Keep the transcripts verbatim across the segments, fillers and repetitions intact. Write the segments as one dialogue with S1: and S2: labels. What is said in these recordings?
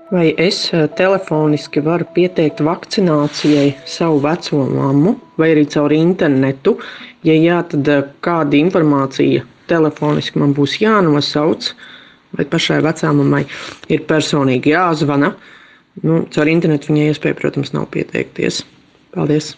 S1: Vai es eh, telefoniski varu pieteikt vakcinācijai savu veco mammu vai arī caur internetu? Ja jā, tad eh, kāda informācija telefoniski man būs jānosauc, vai pašai vecāmammai ir personīgi jāzvana? Nu, caur internetu viņai iespēja, protams, nav pieteikties. Paldies!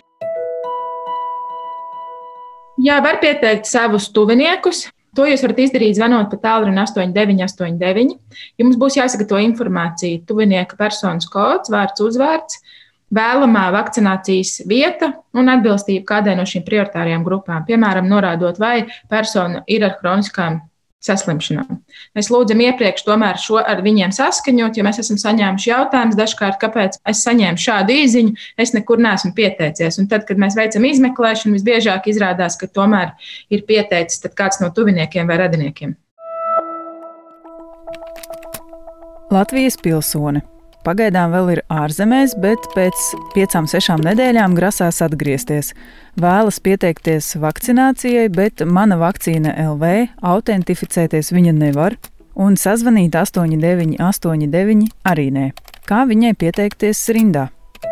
S2: Jā, var pieteikt savus tuviniekus. To jūs varat izdarīt, zvanot pa tālruni astoņi deviņi astoņi deviņi. Jums būs jāsagatavo informācija, tuvinieka personas kods, vārds, uzvārds, vēlamā vakcinācijas vieta un atbilstība kādai no šīm prioritārajām grupām. Piemēram, norādot, vai persona ir ar kroniskām saslimšanām. Mēs lūdzam iepriekš tomēr šo ar viņiem saskaņot, jo mēs esam saņēmuši jautājumus dažkārt, kāpēc es saņēmu šādu īziņu, es nekur neesmu pieteicies. Un tad, kad mēs veicam izmeklēšanu, visbiežāk izrādās, ka tomēr ir pieteicis kāds no tuviniekiem vai radiniekiem.
S3: Latvijas pilsone. Pagaidām vēl ir ārzemēs, bet pēc piecām, sešām nedēļām grasās atgriezties. Vēlas pieteikties vakcinācijai, bet Mana vakcīna L V autentificēties viņa nevar, un sazvanīt astoņi deviņi astoņi deviņi arī nē. Kā viņai pieteikties rindā?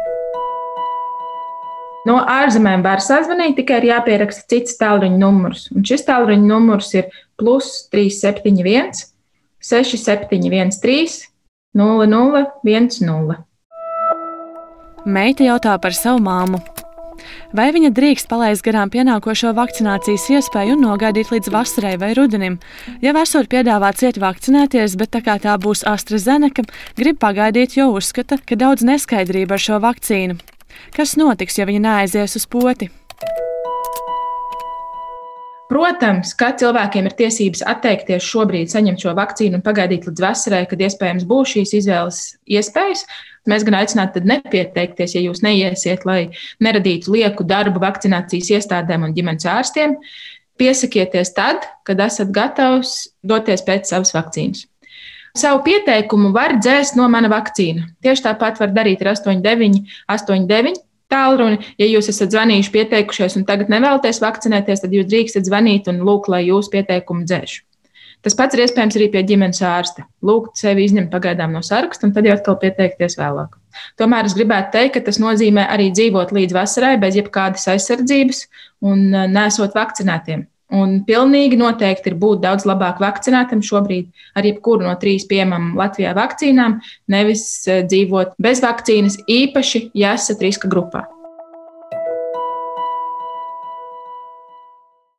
S2: No ārzemēm var sazvanīt, tikai ir jāpieraksta cits tālruņa numurs. Un šis tālruņa numurs ir plus trīs septiņi viens seši septiņi viens trīs nulle nulle viens nulle.
S4: Meita jautā par savu māmu. Vai viņa drīkst palaist garām pienākošo vakcinācijas iespēju un nogaidīt līdz vasarai vai rudenim? Jau esot piedāvāts iet vakcinēties, bet tā kā tā būs AstraZeneca, grib pagaidīt, jo uzskata, ka daudz neskaidrība ar šo vakcīnu. Kas notiks, ja viņa neaizies uz poti?
S2: Protams, ka cilvēkiem ir tiesības atteikties šobrīd saņemt šo vakcīnu un pagaidīt līdz vasarai, kad iespējams būs šīs izvēles iespējas. Mēs gan aicinātu tad nepieteikties, ja jūs neiesiet, lai neradītu lieku darbu vakcinācijas iestādēm un ģimenes ārstiem. Piesakieties tad, kad esat gatavs doties pēc savas vakcīnas. Savu pieteikumu var dzēst no Mana vakcīna. Tieši tāpat var darīt ar astoņi deviņi astoņi deviņi. Tālruni, ja jūs esat zvanījuši, pieteikušies un tagad nevēlaties vakcinēties, tad jūs drīkstat zvanīt un lūgt, lai jūsu pieteikumu dzēš. Tas pats ir iespējams arī pie ģimenes ārsta. Lūgt sevi izņemt pagaidām no saraksta un tad jau atkal pieteikties vēlāk. Tomēr es gribētu teikt, ka tas nozīmē arī dzīvot līdz vasarai bez jebkādas aizsardzības un nesot vakcinētiem. Un pilnīgi noteikti ir būt daudz labāk vakcinētam šobrīd ar jebkuru no trīs pieejamām Latvijā vakcīnām, nevis dzīvot bez vakcīnas, īpaši, ja esat riska grupā.